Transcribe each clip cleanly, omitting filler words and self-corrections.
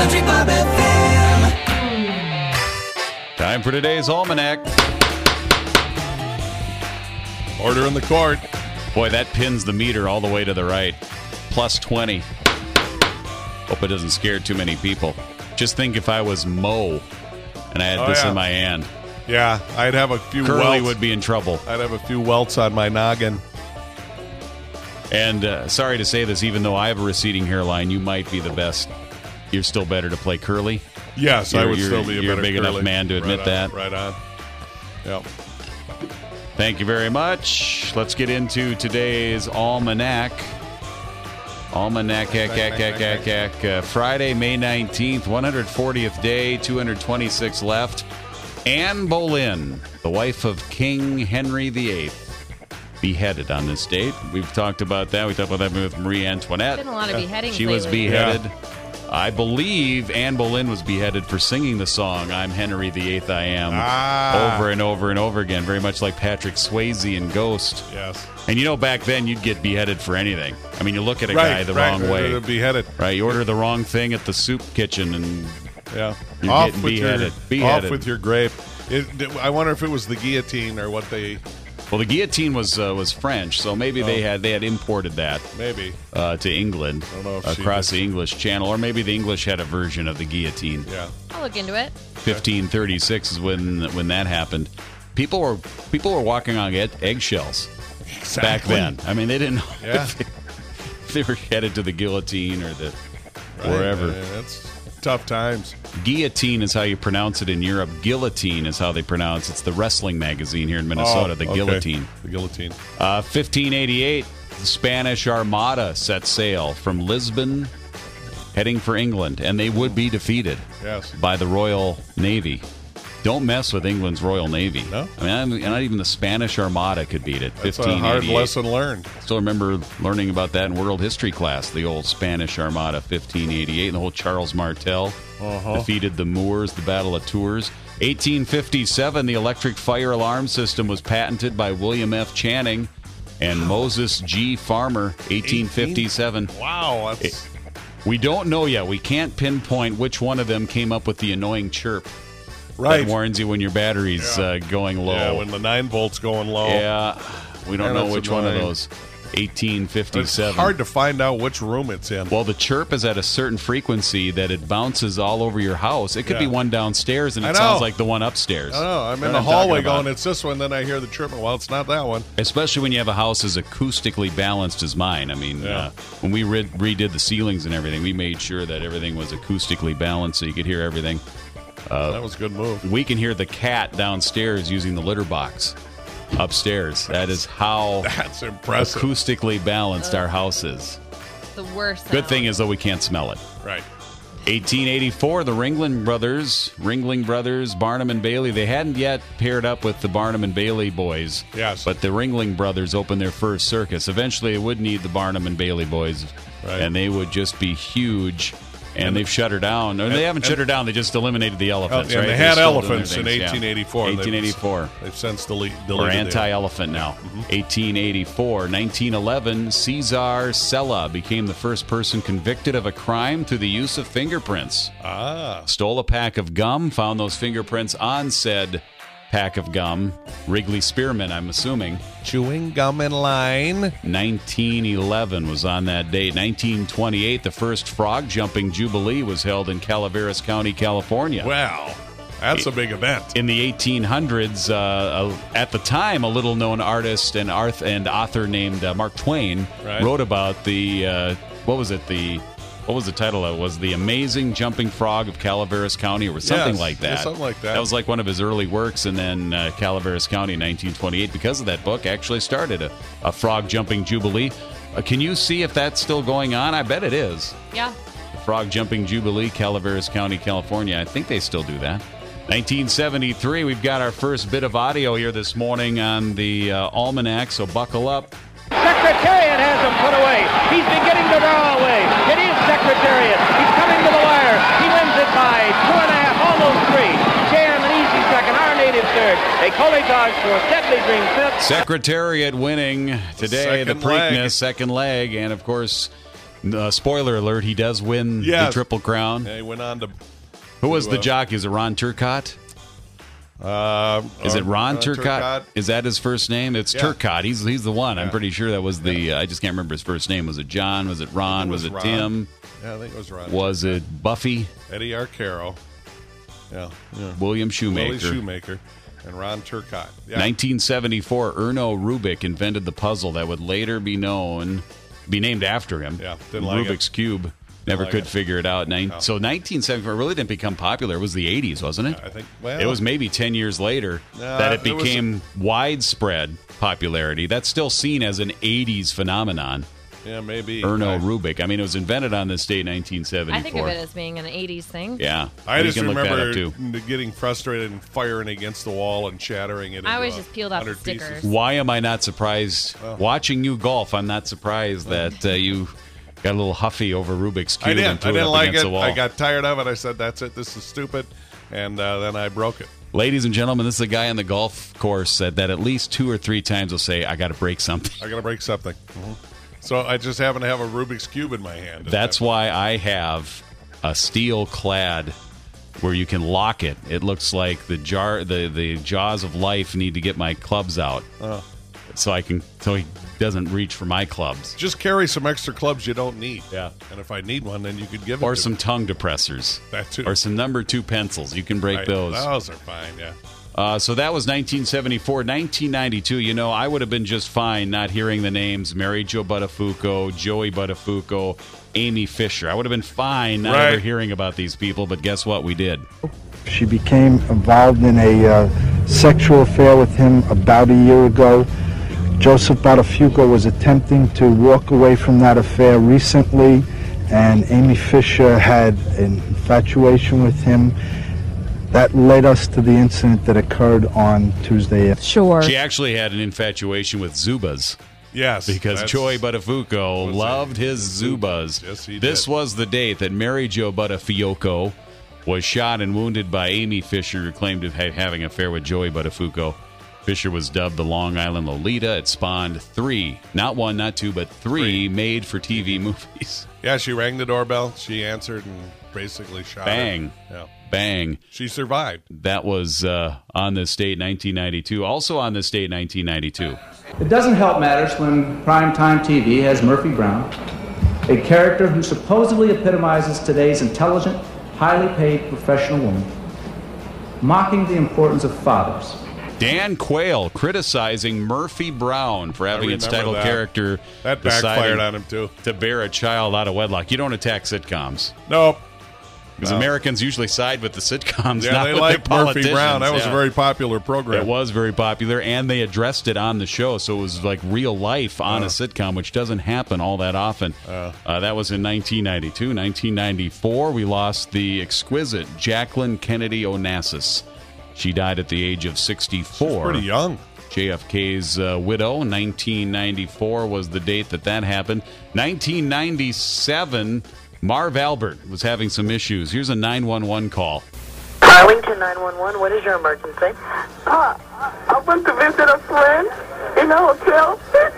Country Bob FM. Time for today's Almanac. Order in the court. Boy, that pins the meter all the way to the right. Plus 20. Hope it doesn't scare too many people. Just think if I was Mo and I had this in my hand. Yeah, I'd have a few Curly welts. would be in trouble. I'd have a few welts on my noggin. And sorry to say this, even though I have a receding hairline, you might be the best. You're still better to play curly? Yes, I would still be a You're better a big curly. enough man to admit that. Right on. Yep. Thank you very much. Let's get into today's Almanac. Friday, May 19th, 140th day, 226 left. Anne Boleyn, the wife of King Henry VIII, beheaded on this date. We've talked about that. We talked about that with Marie Antoinette. Been a lot of beheadings She was lately. beheaded. Yeah. I believe Anne Boleyn was beheaded for singing the song "I'm Henry VIII, I Am" over and over and over again, very much like Patrick Swayze in Ghost. Yes. And you know, back then you'd get beheaded for anything. I mean, you look at a guy the wrong way, beheaded. right? You order the wrong thing at the soup kitchen, and Yeah. you're Off getting with beheaded. Off with your grape. I wonder if it was the guillotine or what they. Well, the guillotine was French, so maybe they had imported that Maybe. to England I don't know if across the English Channel, or maybe the English had a version of the guillotine. Yeah. I'll look into it. 1536 is when that happened. People were walking on eggshells back then. I mean, they didn't know if they were headed to the guillotine or the wherever. That's tough times. Guillotine is how you pronounce it in Europe. Guillotine is how they pronounce it. It's the wrestling magazine here in Minnesota, the Guillotine. The guillotine. 1588, the Spanish Armada set sail from Lisbon, heading for England, and they would be defeated by the Royal Navy. Don't mess with England's Royal Navy. No? I mean, not even the Spanish Armada could beat it. That's a hard lesson learned. Still remember learning about that in world history class, the old Spanish Armada, 1588, and the whole Charles Martel defeated the Moors, the Battle of Tours. 1857, the electric fire alarm system was patented by William F. Channing and Moses G. Farmer, 1857. Wow. That's... We don't know yet. We can't pinpoint which one of them came up with the annoying chirp. Right. That warns you when your battery's going low. Yeah, when the 9 volt's going low. Yeah, we don't know which one of those. 1857. It's hard to find out which room it's in. Well, the chirp is at a certain frequency that it bounces all over your house. It could be one downstairs, and it sounds like the one upstairs. I know. I'm in the hallway going, it's this one, then I hear the chirping. Well, it's not that one. Especially when you have a house as acoustically balanced as mine. I mean, when we redid the ceilings and everything, we made sure that everything was acoustically balanced so you could hear everything. That was a good move. We can hear the cat downstairs using the litter box upstairs. That is how that's impressive. Acoustically balanced our house is. The worst. Good thing is, though, we can't smell it. Right. 1884, the Ringling Brothers, Barnum and Bailey. They hadn't yet paired up with the Barnum and Bailey boys. Yes. But the Ringling Brothers opened their first circus. Eventually, it would need the Barnum and Bailey boys, and they would just be huge. And they've shut her down. Or they haven't shut her down. They just eliminated the elephants, right? They had elephants in 1884. 1884. They've since deleted We're anti-elephant now. 1884. 1911, Cesar Sella became the first person convicted of a crime through the use of fingerprints. Stole a pack of gum, found those fingerprints on said pack of gum. Wrigley Spearmint, I'm assuming. Chewing gum in line. 1911 was on that date. 1928, the first frog jumping jubilee was held in Calaveras County, California. Wow, that's a big event. In the 1800s, at the time, a little-known artist and author named Mark Twain wrote about the, what was the title of it? Was The Amazing Jumping Frog of Calaveras County, or something like that. Yeah, something like that. That was like one of his early works, and then Calaveras County in 1928, because of that book, actually started a frog jumping jubilee. Can you see if that's still going on? I bet it is. Yeah. The Frog Jumping Jubilee, Calaveras County, California. I think they still do that. 1973, we've got our first bit of audio here this morning on the Almanac, so buckle up. Secretariat has him put away. He's beginning to draw away. It is Secretariat. He's coming to the wire. He wins it by 2.5, almost 3. Jam an easy second. Our native third. A Coley Dogs for Deadly Dream fifth. Secretariat winning today. The Preakness second leg, and of course, Spoiler alert, he does win the Yes. Triple Crown. Yeah, he went on to. Who was the jockey? Is it Ron Turcotte? Is it Ron Turcotte? Is that his first name? It's Turcotte. He's the one. I'm pretty sure that was the. I just can't remember his first name. Was it John? Was it Ron? Was it Ron. Tim? Yeah, I think it was Ron. Was it Buffy? Eddie Arcaro. Yeah. William Shoemaker. Willie Shoemaker. And Ron Turcotte. Yeah. 1974, Erno Rubik invented the puzzle that would later be named after him. Yeah, didn't like Rubik's it. Cube. Never like could it. figure it out. So 1974 really didn't become popular. It was the 80s, wasn't it? I think. Well, It was maybe 10 years later that it it was became widespread popularity. That's still seen as an 80s phenomenon. Yeah, maybe. Erno Rubik. I mean, it was invented on this date, 1974. I think of it as being an 80s thing. Yeah. I You just can look that remember up, too. getting frustrated and firing against the wall and shattering it. I into always just peeled off the 100 pieces. stickers. Why am I not surprised? Watching you golf, I'm not surprised that you got a little huffy over Rubik's Cube I and didn't. threw I it didn't up like against it. the wall. I got tired of it. I said, "That's it. This is stupid," and then I broke it. Ladies and gentlemen, this is a guy on the golf course that at least 2 or 3 times will say, I got to break something. I got to break something. So I just happen to have a Rubik's Cube in my hand. That's why I have a steel clad where you can lock it. It looks like the jaws of life need to get my clubs out. So he doesn't reach for my clubs. Just carry some extra clubs you don't need. Yeah. And if I need one, then you could give it Or to some me. tongue depressors. That too. Or some number 2 pencils. You can break Right. those. Those are fine, yeah. So that was 1974. 1992, I would have been just fine not hearing the names Mary Jo Buttafuoco, Joey Buttafuoco, Amy Fisher. I would have been fine not Right. ever hearing about these people, but guess what? We did. She became involved in a sexual affair with him about a year ago. Joseph Buttafuoco was attempting to walk away from that affair recently, and Amy Fisher had an infatuation with him. That led us to the incident that occurred on Tuesday. Sure. She actually had an infatuation with Zubas. Yes. Because that's- Joey Buttafuoco loved his Zubas. Yes, he This did. was the date that Mary Jo Buttafuoco was shot and wounded by Amy Fisher, who claimed to have having an affair with Joey Buttafuoco. Fisher was dubbed the Long Island Lolita. It spawned 3, not 1, not 2, but 3 made-for-TV movies. Yeah, she rang the doorbell. She answered and basically shot Bang. her. Yeah. Bang. She survived. That was on this date, 1992. Also on this date, 1992. It doesn't help matters when primetime TV has Murphy Brown, a character who supposedly epitomizes today's intelligent, highly paid professional woman, mocking the importance of fathers. Dan Quayle criticizing Murphy Brown for having its remember title that. character That deciding backfired on him, too. to bear a child out of wedlock. You don't attack sitcoms. Nope. Because No. Americans usually side with the sitcoms, Yeah, not they with like their Murphy politicians. Brown. That was Yeah. a very popular program. It was very popular, and they addressed it on the show, so it was like real life on a sitcom, which doesn't happen all that often. That was in 1992. 1994, we lost the exquisite Jacqueline Kennedy Onassis. She died at the age of 64. Pretty young. JFK's widow. 1994 was the date that happened. 1997, Marv Albert was having some issues. Here's a 911 call. Arlington 911, what is your emergency? I went to visit a friend in a hotel.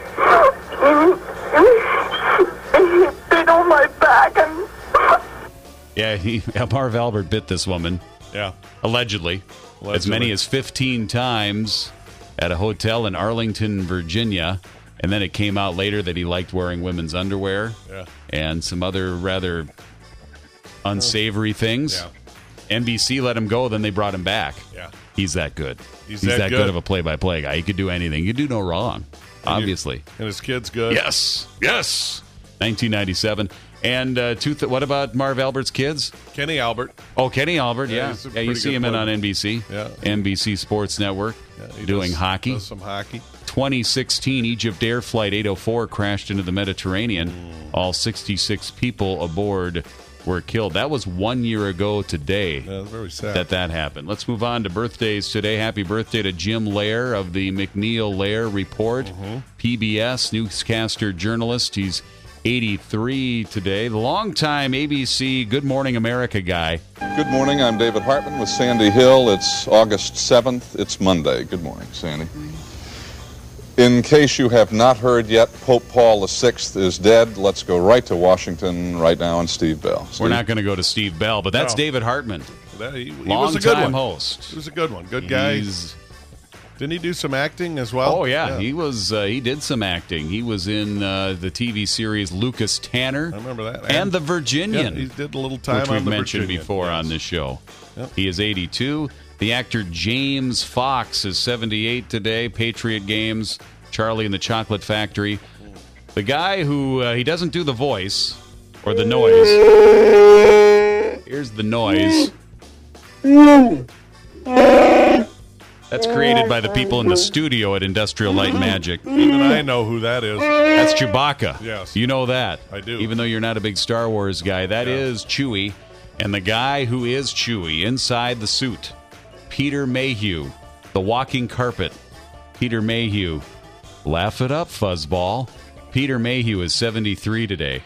And he bit on my back and... Yeah, Marv Albert bit this woman, Yeah. allegedly, as Allegedly. many as 15 times at a hotel in Arlington, Virginia. And then it came out later that he liked wearing women's underwear Yeah. and some other rather unsavory things. Yeah. NBC let him go, then they brought him back. Yeah. He's that good. He's that that good good. of a play-by-play guy. He could do anything. He could do no wrong, obviously. And his kid's good. Yes. 1997. And what about Marv Albert's kids? Kenny Albert. Oh, Kenny Albert, Yeah, yeah. he's a Yeah, you pretty see good him in player. on NBC. Yeah. NBC Sports Network Yeah, he doing does- hockey. Does some hockey. 2016 Egypt Air Flight 804 crashed into the Mediterranean. All 66 people aboard were killed. That was 1 year ago today. Yeah, it's very sad. That happened. Let's move on to birthdays today. Happy birthday to Jim Lair of the McNeil Lair Report, PBS newscaster journalist. He's 83 today. The longtime ABC Good Morning America guy. Good morning. I'm David Hartman with Sandy Hill. It's August 7th. It's Monday. Good morning, Sandy. In case you have not heard yet, Pope Paul VI is dead. Let's go right to Washington right now and Steve Bell. We're not going to go to Steve Bell, but that's No. David Hartman. He was a good Long-time one. host. He was a good one. Good guy. Didn't he do some acting as well? Oh, yeah. He was. He did some acting. He was in the TV series Lucas Tanner. I remember that. And The Virginian. Yeah, he did a little time which on we've The mentioned Virginian. before on this show. Yep. He is 82. The actor James Fox is 78 today. Patriot Games, Charlie and the Chocolate Factory. The guy who he doesn't do the voice or the noise. Here's the noise. That's created by the people in the studio at Industrial Light and Magic. Even I know who that is. That's Chewbacca. Yes. You know that. I do. Even though you're not a big Star Wars guy. That is Chewie. And the guy who is Chewie inside the suit, Peter Mayhew, the walking carpet. Peter Mayhew. Laugh it up, fuzzball. Peter Mayhew is 73 today.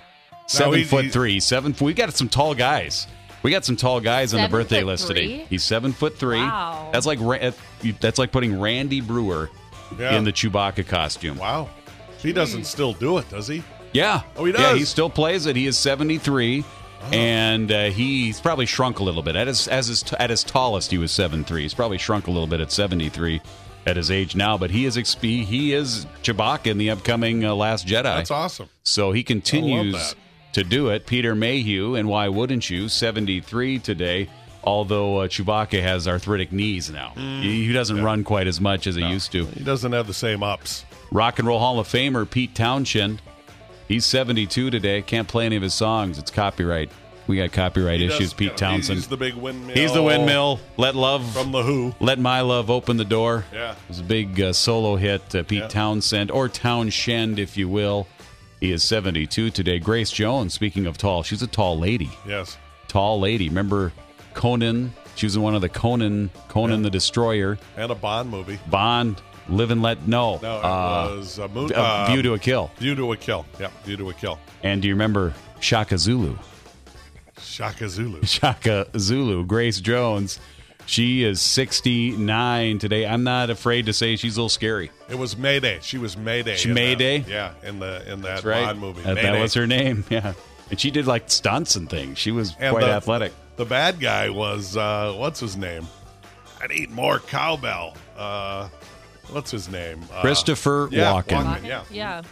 7'3". We got some tall guys. We got some tall guys on the birthday list today. He's 7'3". Wow. That's like putting Randy Brewer in the Chewbacca costume. Wow. He doesn't still do it, does he? Yeah. Oh, he does? Yeah, he still plays it. He is 73, and he's probably shrunk a little bit. At his tallest, he was 7'3". He's probably shrunk a little bit at 73 at his age now, but he is Chewbacca in the upcoming Last Jedi. That's awesome. So he I love continues that. to do it. Peter Mayhew, and why wouldn't you, 73 today, although Chewbacca has arthritic knees now. He doesn't run quite as much as he used to. He doesn't have the same ups. Rock and Roll Hall of Famer Pete Townshend, he's 72 today. Can't play any of his songs. It's copyright. We got copyright issues, Pete Townsend. He's the big windmill. He's the windmill. Let Love from The Who. Let My Love Open the Door. Yeah. It was a big solo hit, Pete Townsend, or Townshend, if you will. He is 72 today. Grace Jones, speaking of tall, she's a tall lady. Yes. Tall lady. Remember Conan? She was in one of the Conan the Destroyer. And a Bond movie. Bond, Live and Let... No. No, it was View to a Kill. View to a Kill. Yeah, View to a Kill. And do you remember Shaka Zulu? Shaka Zulu. Shaka Zulu. Grace Jones. She is 69 today. I'm not afraid to say she's a little scary. It was Mayday. She was Mayday. Mayday? Yeah, in that That's right. Bond movie. That was her name, yeah. And she did like stunts and things. She was quite athletic. The bad guy was, what's his name? I'd eat more cowbell. What's his name? Christopher Walken. Yeah.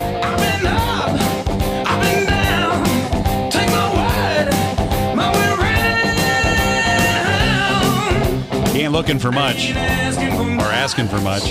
He ain't looking for much or asking for much.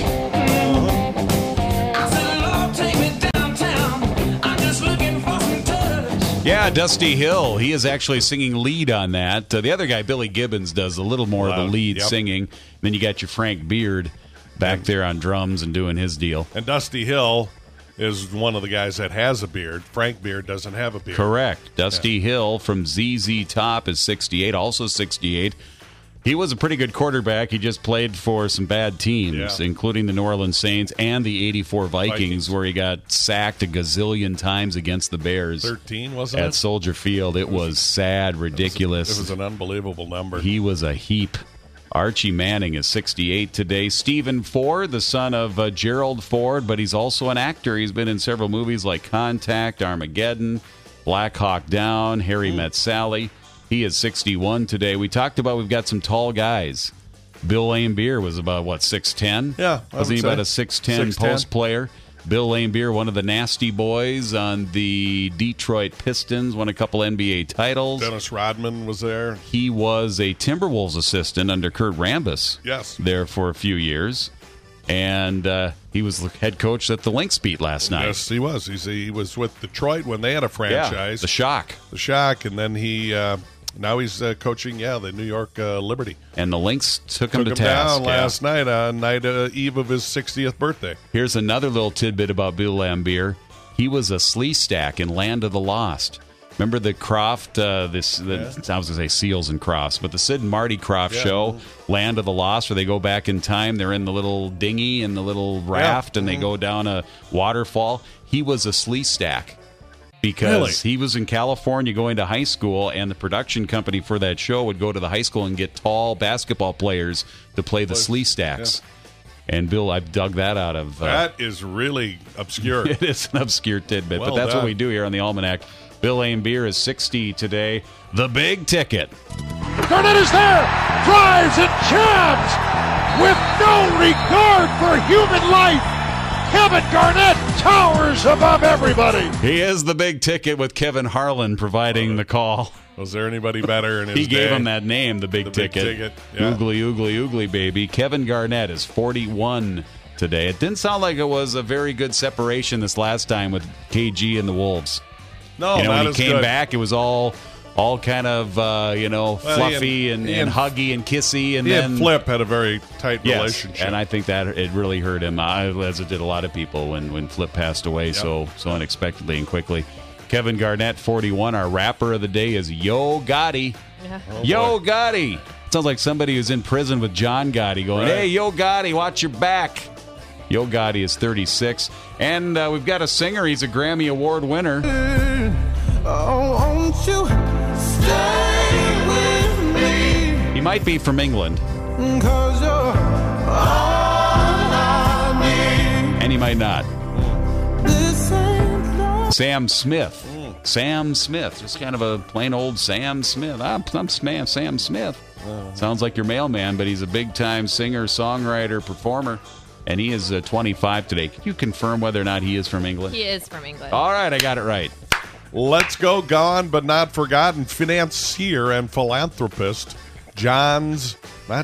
Yeah, Dusty Hill. He is actually singing lead on that. The other guy, Billy Gibbons, does a little more of the lead singing. Then you got your Frank Beard back there on drums and doing his deal. And Dusty Hill is one of the guys that has a beard. Frank Beard doesn't have a beard. Correct. Dusty Hill from ZZ Top is 68, also 68. He was a pretty good quarterback. He just played for some bad teams, including the New Orleans Saints and the 84 Vikings, where he got sacked a gazillion times against the Bears. 13, wasn't it? At Soldier Field. It was sad, ridiculous. It was an unbelievable number. He was a heap. Archie Manning is 68 today. Stephen Ford, the son of Gerald Ford, but he's also an actor. He's been in several movies like Contact, Armageddon, Black Hawk Down, Harry Met Sally. He is 61 today. We talked about we've got some tall guys. Bill Laimbeer was about, 6'10"? Yeah. Wasn't he about a 6'10" post player? Bill Laimbeer, one of the nasty boys on the Detroit Pistons, won a couple NBA titles. Dennis Rodman was there. He was a Timberwolves assistant under Kurt Rambis. Yes. There for a few years. And he was the head coach at the Lynx beat last night. Yes, he was. He was with Detroit when they had a franchise. Yeah, the Shock. The Shock, and then he... now he's coaching, the New York Liberty. And the Lynx took him to task. Down last night on eve of his 60th birthday. Here's another little tidbit about Bill Laimbeer. He was a slee stack in Land of the Lost. Remember the Croft, I was going to say Seals and Crofts, but the Sid and Marty Croft show, Land of the Lost, where they go back in time. They're in the little dinghy and the little raft, and they go down a waterfall. He was a slee stack. Because he was in California going to high school, and the production company for that show would go to the high school and get tall basketball players to play the slee stacks. And Bill, I've dug that out of... that is really obscure. It is an obscure tidbit, but that's what we do here on the Almanac. Bill Laimbeer is 60 today. The big ticket. Garnett is there, drives and jams with no regard for human life. Kevin Garnett towers above everybody. He is the big ticket with Kevin Harlan providing the call. Was there anybody better in his He gave day? him that name, the big ticket. Yeah. Oogly, oogly, oogly, baby. Kevin Garnett is 41 today. It didn't sound like it was a very good separation this last time with KG and the Wolves. No, when not he as came good. back, it was all kind of fluffy and huggy and kissy, and he then and Flip had a very tight yes, relationship. and I think that it really hurt him, as it did a lot of people when Flip passed away so unexpectedly and quickly. Kevin Garnett, 41. Our rapper of the day is Yo Gotti. Yeah. Yo Gotti. Sounds like somebody who's in prison with John Gotti going, Right. Hey, Yo Gotti, watch your back. Yo Gotti is 36. And we've got a singer. He's a Grammy Award winner. Won't you stay with me? He might be from England. 'Cause you're all I need. And he might not. This ain't no Sam Smith. Sam Smith. Just kind of a plain old Sam Smith. I'm Sam Smith. Sounds like your mailman, but he's a big-time singer, songwriter, performer. And he is 25 today. Can you confirm whether or not he is from England? He is from England. All right, I got it right. Let's go, gone but not forgotten, financier and philanthropist, John's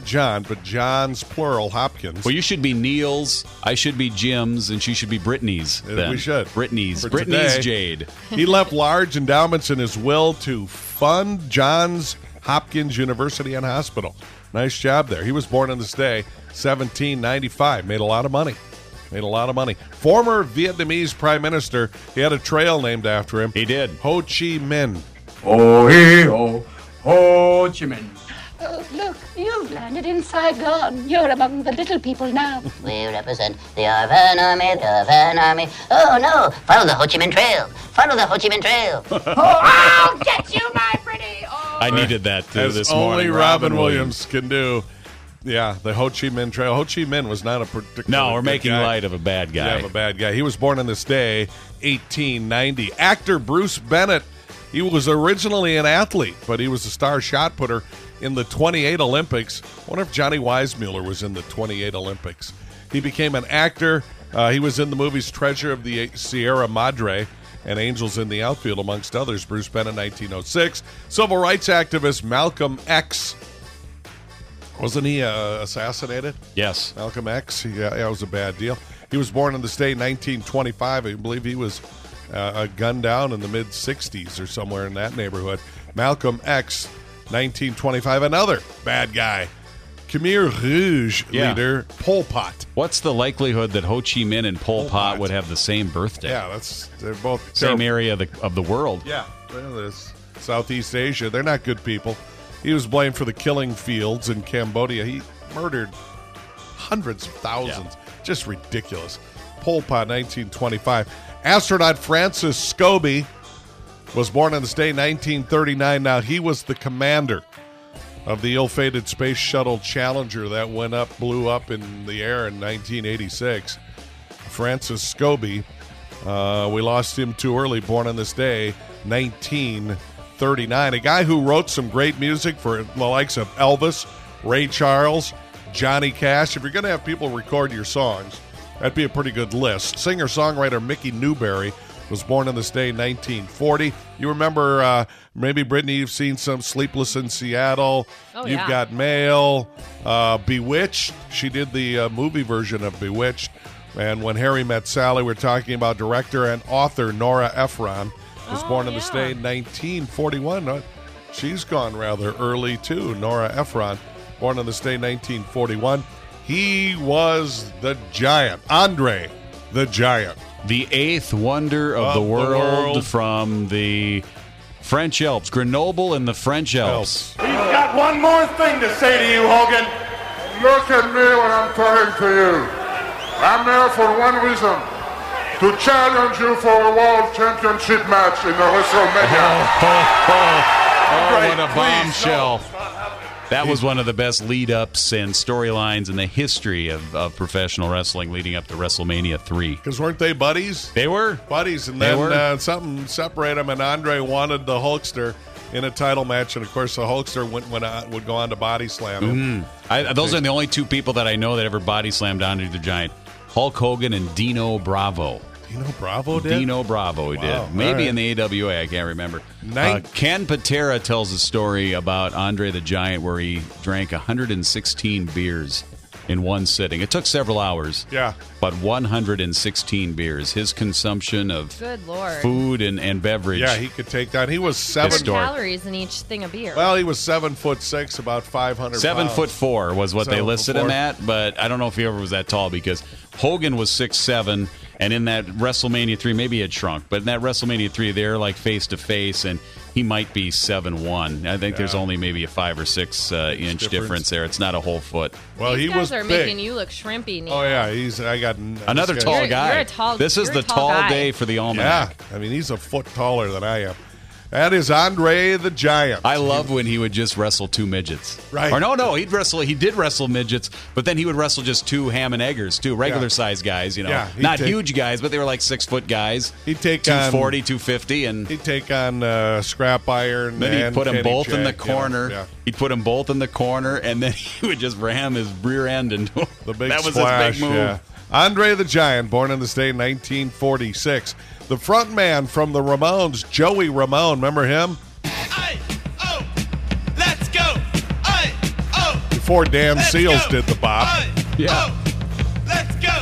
plural, Hopkins. Well, you should be Neil's, I should be Jim's, and she should be Brittany's. Then. We should. Brittany's For Brittany's today. Jade. He left large endowments in his will to fund Johns Hopkins University and Hospital. Nice job there. He was born on this day, 1795. Made a lot of money. Former Vietnamese prime minister. He had a trail named after him. He did. Ho Chi Minh. Ho Chi Minh. Oh, look, you've landed in Saigon. You're among the little people now. We represent the Arvan Army. Oh, no. Follow the Ho Chi Minh Trail. I'll get you, my pretty. Oh. I needed that As this only morning. Robin Williams can do. Yeah, the Ho Chi Minh Trail. Ho Chi Minh was not a particular. No, we're good making guy. light of a bad guy. Yeah, of a bad guy. He was born on this day, 1890. Actor Bruce Bennett. He was originally an athlete, but he was a star shot putter in the 28 Olympics. I wonder if Johnny Weissmuller was in the 28 Olympics. He became an actor. He was in the movies Treasure of the Sierra Madre and Angels in the Outfield, amongst others. Bruce Bennett, 1906. Civil rights activist Malcolm X. Wasn't he assassinated? Yes. Malcolm X. Yeah, that was a bad deal. He was born in the state 1925. I believe he was gunned down in the mid-60s or somewhere in that neighborhood. Malcolm X, 1925. Another bad guy. Khmer Rouge leader Pol Pot. What's the likelihood that Ho Chi Minh and Pol Pot would have the same birthday? Yeah, they're both same area of the world. Yeah, there's Southeast Asia. They're not good people. He was blamed for the killing fields in Cambodia. He murdered hundreds of thousands. Yeah. Just ridiculous. Pol Pot, 1925. Astronaut Francis Scobie was born on this day, 1939. Now, he was the commander of the ill-fated Space Shuttle Challenger that blew up in the air in 1986. Francis Scobie, we lost him too early, born on this day, 1939. A guy who wrote some great music for the likes of Elvis, Ray Charles, Johnny Cash. If you're going to have people record your songs, that'd be a pretty good list. Singer-songwriter Mickey Newberry was born on this day, 1940. You remember, maybe, Brittany, you've seen some Sleepless in Seattle. Oh, You've yeah. got Mail. Bewitched. She did the movie version of Bewitched. And When Harry Met Sally, we're talking about director and author Nora Ephron. Was born on this day, 1941. She's gone rather early, too. Nora Ephron, born on this day, 1941. He was the giant. Andre the Giant. The eighth wonder of the world from the French Alps. Grenoble in the French Alps. He's got one more thing to say to you, Hogan. Look at me when I'm talking to you. I'm here for one reason. To challenge you for a world championship match in the WrestleMania. Oh, what a bombshell. That was one of the best lead-ups and storylines in the history of professional wrestling leading up to WrestleMania 3. Because weren't they buddies? They were. Buddies, and They then were. something separated them, and Andre wanted the Hulkster in a title match, and of course the Hulkster would go on to body slam him. Those are the only two people that I know that ever body slammed Andre the Giant. Hulk Hogan and Dino Bravo. Dino Bravo did? Dino Bravo he Wow. did. Maybe All right. in the AWA, I can't remember. Ken Patera tells a story about Andre the Giant where he drank 116 beers in one sitting. It took several hours. Yeah. But 116 beers. His consumption of Good Lord. food and beverage. Yeah, he could take that. He was What 7 calories in each thing of beer? Well, he was 7'6", about 500 pounds. 7'4" was what they listed him 7'4". at, but I don't know if he ever was that tall because Hogan was 6'7", and in that WrestleMania 3, maybe he had shrunk, but in that WrestleMania 3, they're like face to face, and he might be 7'1". I think there's only maybe a 5 or 6 inch difference there. It's not a whole foot. Well, These he guys was are big. making you look shrimpy, Neil. Oh yeah, I got Another this tall guy- guy. You're a tall- this is you're a the tall tall guy. day for the Almanac. Yeah, I mean he's a foot taller than I am. That is Andre the Giant. I love when he would just wrestle two midgets. Right. Or no, he did wrestle midgets, but then he would wrestle just two ham and eggers, two regular sized guys, Yeah, he'd not take- huge guys, but they were like 6 foot guys. He'd take 240, 250, and he'd take on Scrap Iron. then he'd and put them Kenny both in the Jack, you know. corner. Yeah. He'd put them both in the corner, and then he would just ram his rear end into them. The big that was splash, his big move. yeah. Andre the Giant, born in the state in 1946. The front man from the Ramones, Joey Ramone. Remember him? Let's go. Before Dan Seals did the bop. Yeah. Let's go.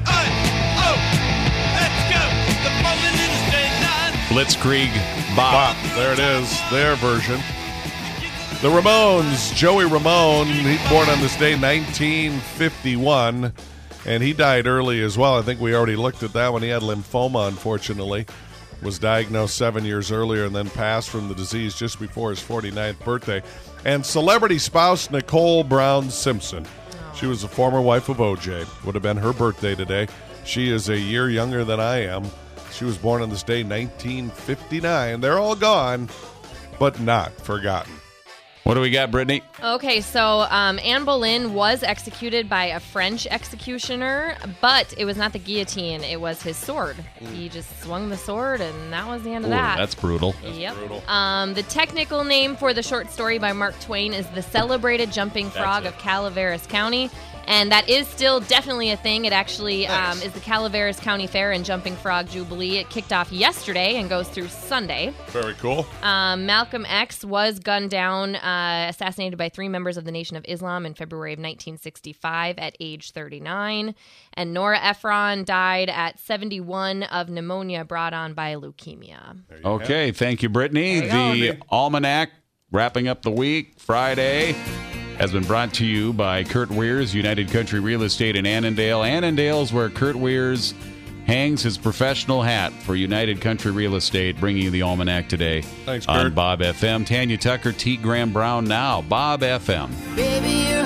Let's go. The bowling in the straight line. Blitzkrieg Bop. There it is, their version. The Ramones, Joey Ramone, he's born on this day, 1951, and he died early as well. I think we already looked at that one. He had lymphoma, unfortunately. Was diagnosed 7 years earlier and then passed from the disease just before his 49th birthday. And celebrity spouse Nicole Brown Simpson. She was the former wife of O.J. Would have been her birthday today. She is a year younger than I am. She was born on this day, 1959. They're all gone, but not forgotten. What do we got, Brittany? Okay, so Anne Boleyn was executed by a French executioner, but it was not the guillotine. It was his sword. He just swung the sword, and that was the end of Ooh, that. that's brutal. Yep. The technical name for the short story by Mark Twain is The Celebrated Jumping Frog of Calaveras County. And that is still definitely a thing. It actually is the Calaveras County Fair and Jumping Frog Jubilee. It kicked off yesterday and goes through Sunday. Very cool. Malcolm X was gunned down, assassinated by 3 members of the Nation of Islam in February of 1965 at age 39. And Nora Ephron died at 71 of pneumonia brought on by leukemia. Okay, thank you, Brittany. Hang The on. Almanac, wrapping up the week, Friday, has been brought to you by Kurt Weirs, United Country Real Estate in Annandale. Annandale's where Kurt Weirs hangs his professional hat for United Country Real Estate, bringing you the Almanac today. Thanks, on Kurt. Bob FM. Tanya Tucker, T. Graham Brown now. Bob FM. Baby, you're